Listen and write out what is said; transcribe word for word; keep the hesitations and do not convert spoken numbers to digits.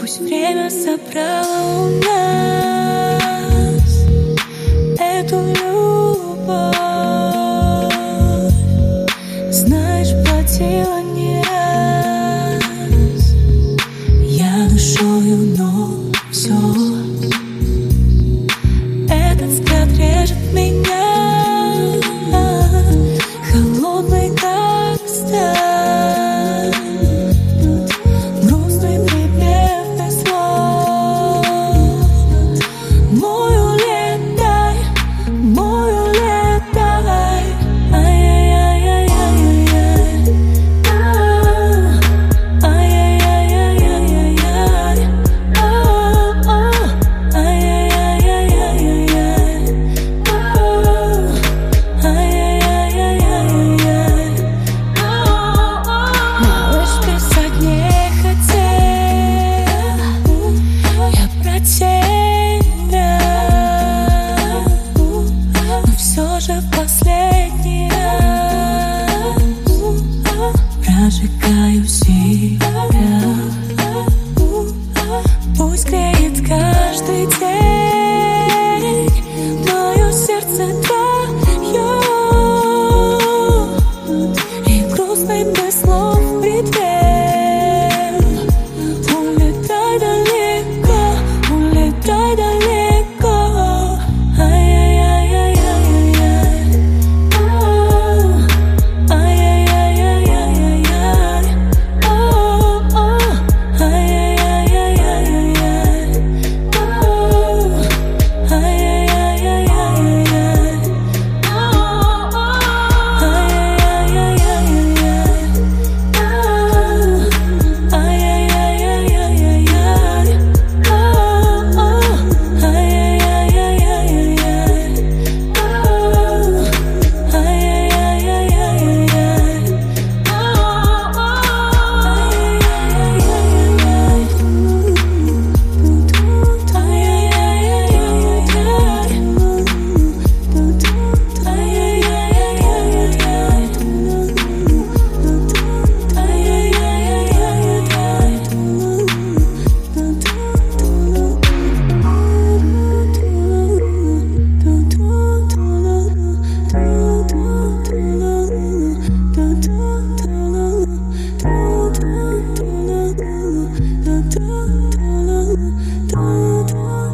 Пусть время забрало у нас эту любовь. Знаешь, платила не раз я душою, но все. Этот взгляд режет меня, холодный как сталь, грустный припев без слов. Мой улетай, мой улетай, ай-яй-яй-яй-яй-яй, ай-яй-яй-яй-яй-яй, малыш, писать не хотел я про тебя, но все же в последний раз прожигаю себя. Пусть греет каждый день мое сердце твое, и грустный без слов предел. Улетай далеко, улетай далеко, ай-яй-яй-яй-яй-яй, ай-яй-яй-яй-яй-яй, ай-яй-яй-яй-яй-яй, do do do